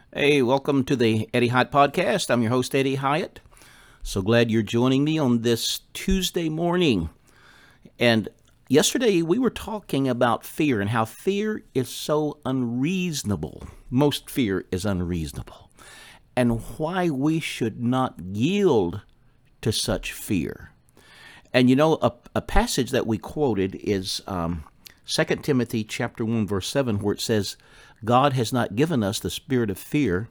Hey, welcome to the Eddie Hyatt Podcast. I'm your host, Eddie Hyatt. So glad you're joining me on this Tuesday morning. And yesterday we were talking about fear and how fear is so unreasonable. Most fear is unreasonable. And why we should not yield to such fear. And a passage that we quoted is 2 Timothy chapter 1, verse 7, where it says, God has not given us the spirit of fear,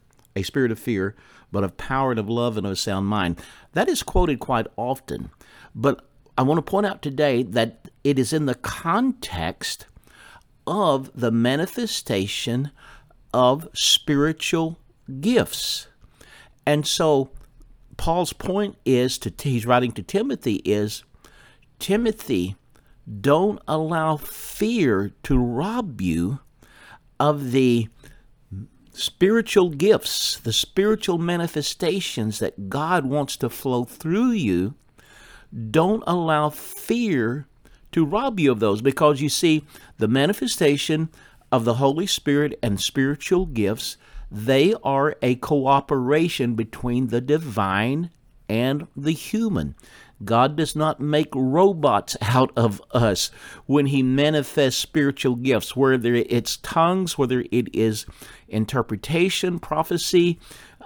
but of power and of love and of a sound mind. That is quoted quite often. But I want to point out today that it is in the context of the manifestation of spiritual gifts. And so Paul's point is, he's writing to Timothy, is, Timothy, don't allow fear to rob you of the spiritual gifts, the spiritual manifestations that God wants to flow through you. Don't allow fear to rob you of those, because you see, the manifestation of the Holy Spirit and spiritual gifts, they are a cooperation between the divine and the human. God does not make robots out of us when He manifests spiritual gifts, whether it's tongues, whether it is interpretation, prophecy,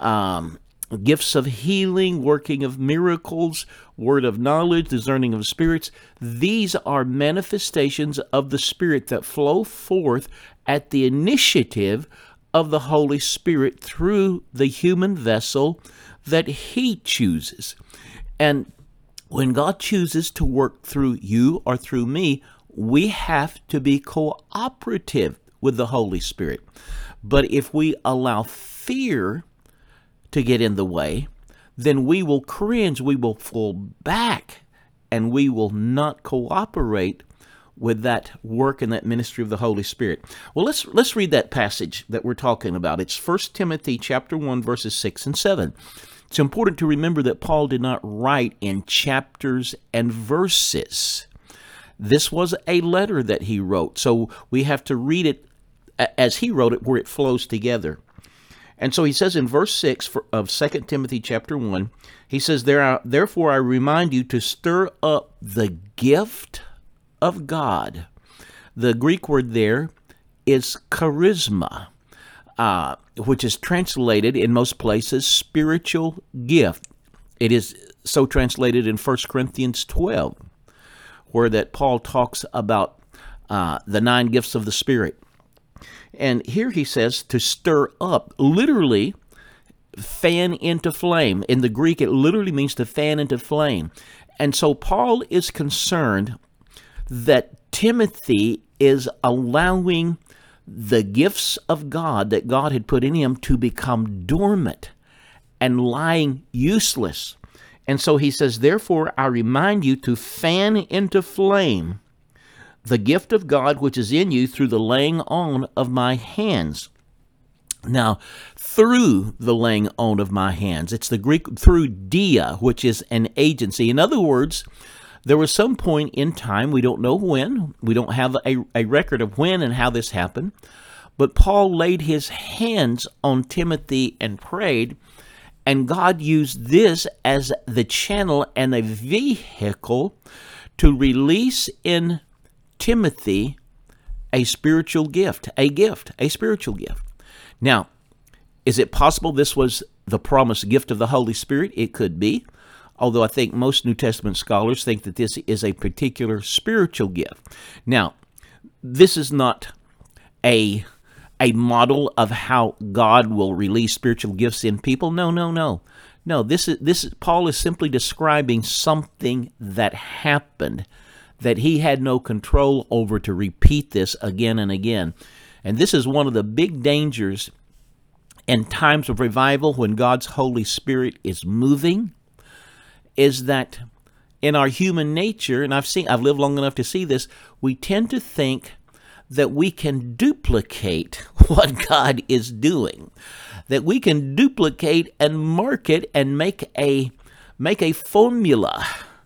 gifts of healing, working of miracles, word of knowledge, discerning of spirits. These are manifestations of the Spirit that flow forth at the initiative of the Holy Spirit through the human vessel that He chooses. And when God chooses to work through you or through me, we have to be cooperative with the Holy Spirit. But if we allow fear to get in the way, then we will cringe, we will fall back, and we will not cooperate with that work and that ministry of the Holy Spirit. Well, let's read that passage that we're talking about. It's 1 Timothy chapter 1, verses 6 and 7. It's important to remember that Paul did not write in chapters and verses. This was a letter that he wrote, so we have to read it as he wrote it, where it flows together. And so he says in verse 6 of 2 Timothy chapter 1, he says, Therefore I remind you to stir up the gift of God. The Greek word there is charisma, which is translated in most places spiritual gift. It is so translated in 1 Corinthians 12, where that Paul talks about the 9 gifts of the Spirit. And here he says to stir up, literally fan into flame. In the Greek, it literally means to fan into flame. And so Paul is concerned that Timothy is allowing the gifts of God that God had put in him to become dormant and lying useless. And so he says, Therefore I remind you to fan into flame the gift of God which is in you through the laying on of my hands. Now, through the laying on of my hands, it's the Greek through dia, which is an agency. In other words, there was some point in time, we don't know when, we don't have a record of when and how this happened, but Paul laid his hands on Timothy and prayed, and God used this as the channel and a vehicle to release in Timothy a spiritual gift, a spiritual gift. Now, is it possible this was the promised gift of the Holy Spirit? It could be. Although I think most New Testament scholars think that this is a particular spiritual gift. Now, this is not a model of how God will release spiritual gifts in people. No. No, Paul is simply describing something that happened that he had no control over to repeat this again and again. And this is one of the big dangers in times of revival when God's Holy Spirit is moving, is that in our human nature, and I've lived long enough to see this, we tend to think that we can duplicate what God is doing, that we can duplicate and market and make a formula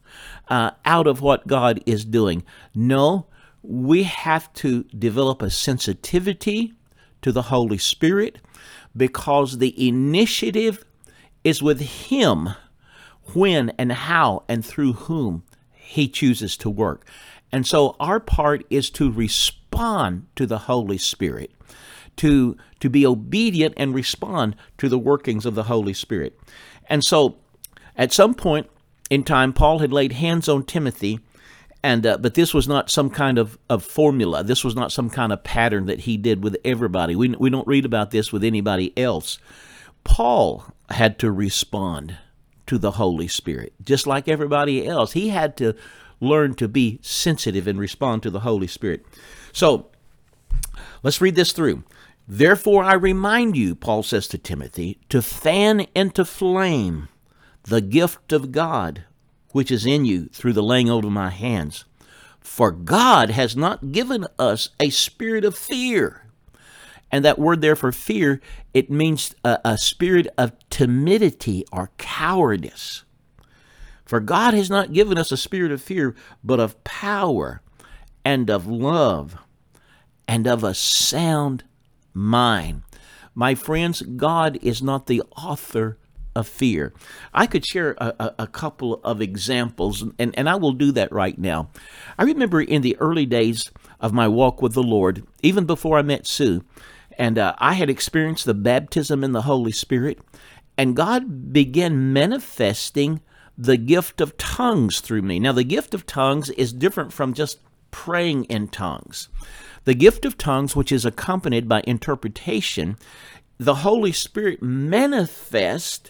out of what God is doing. No, we have to develop a sensitivity to the Holy Spirit, because the initiative is with Him when and how and through whom He chooses to work. And so our part is to respond to the Holy Spirit, to be obedient and respond to the workings of the Holy Spirit. And so at some point in time, Paul had laid hands on Timothy, but this was not some kind of formula. This was not some kind of pattern that he did with everybody. We don't read about this with anybody else. Paul had to respond to the Holy Spirit, just like everybody else. He had to learn to be sensitive and respond to the Holy Spirit. So let's read this through. Therefore, I remind you, Paul says to Timothy, to fan into flame the gift of God, which is in you through the laying on of my hands. For God has not given us a spirit of fear. And that word there for fear, it means a spirit of timidity or cowardice. For God has not given us a spirit of fear, but of power and of love and of a sound mind. My friends, God is not the author of fear. I could share a couple of examples, and I will do that right now. I remember in the early days of my walk with the Lord, even before I met Sue, and I had experienced the baptism in the Holy Spirit, and God began manifesting the gift of tongues through me. Now, the gift of tongues is different from just praying in tongues. The gift of tongues, which is accompanied by interpretation, the Holy Spirit manifests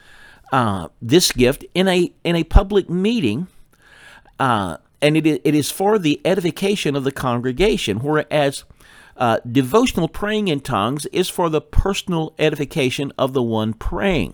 this gift in a public meeting, and it is for the edification of the congregation, whereas devotional praying in tongues is for the personal edification of the one praying.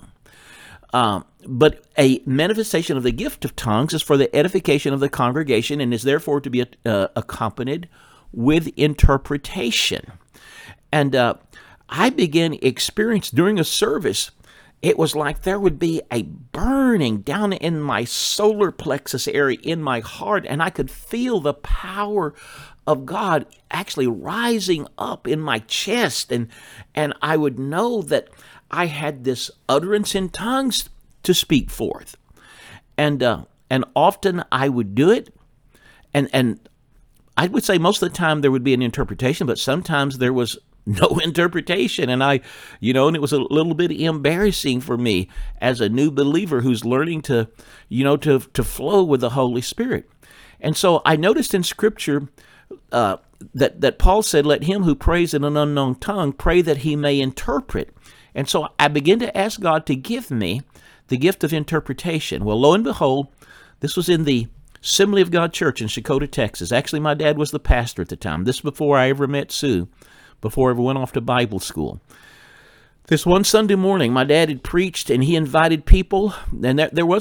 But a manifestation of the gift of tongues is for the edification of the congregation and is therefore to be accompanied with interpretation. And I began experience during a service, it was like there would be a burning down in my solar plexus area in my heart, and I could feel the power of God actually rising up in my chest, and I would know that I had this utterance in tongues to speak forth. And often I would do it, and I would say most of the time there would be an interpretation, but sometimes there was no interpretation, and and it was a little bit embarrassing for me as a new believer who's learning to flow with the Holy Spirit. And so I noticed in Scripture that Paul said, "Let him who prays in an unknown tongue pray that he may interpret." And so I began to ask God to give me the gift of interpretation. Well, lo and behold, this was in the Assembly of God Church in Chakotah, Texas. Actually, my dad was the pastor at the time. This before I ever met Sue, before I ever went off to Bible school. This one Sunday morning, my dad had preached, and he invited people, and there was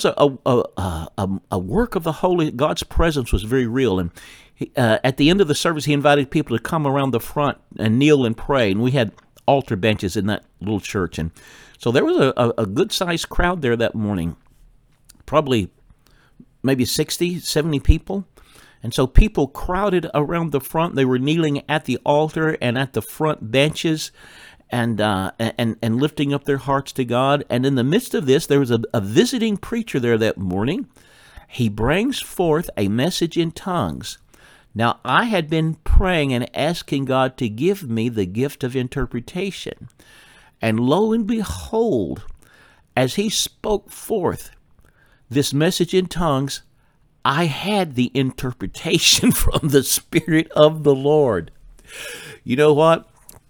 a work of the Holy, God's presence was very real. And at the end of the service, he invited people to come around the front and kneel and pray, and we had altar benches in that little church. And so there was a good-sized crowd there that morning, probably maybe 60, 70 people. And so people crowded around the front. They were kneeling at the altar and at the front benches and lifting up their hearts to God. And in the midst of this, there was a visiting preacher there that morning. He brings forth a message in tongues. Now, I had been praying and asking God to give me the gift of interpretation. And lo and behold, as he spoke forth this message in tongues, I had the interpretation from the Spirit of the Lord. You know what?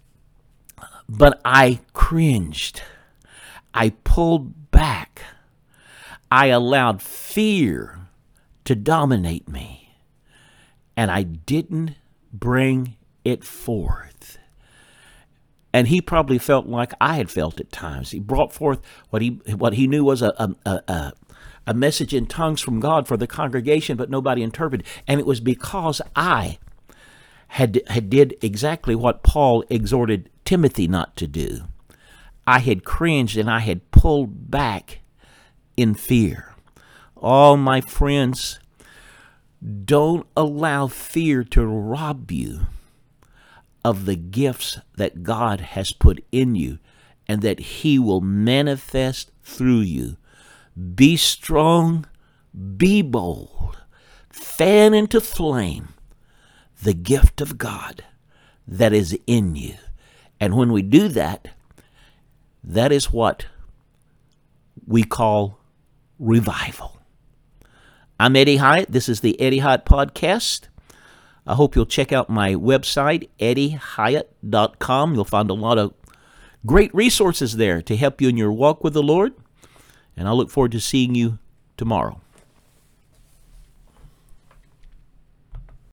But I cringed. I pulled back. I allowed fear to dominate me. And I didn't bring it forth. And he probably felt like I had felt at times. He brought forth what he knew was a message in tongues from God for the congregation, but nobody interpreted. And it was because I had did exactly what Paul exhorted Timothy not to do. I had cringed and I had pulled back in fear. Oh, my friends, don't allow fear to rob you of the gifts that God has put in you and that He will manifest through you. Be strong, be bold, fan into flame the gift of God that is in you. And when we do that, that is what we call revival. I'm Eddie Hyatt. This is the Eddie Hyatt Podcast. I hope you'll check out my website, eddiehyatt.com. You'll find a lot of great resources there to help you in your walk with the Lord. And I look forward to seeing you tomorrow.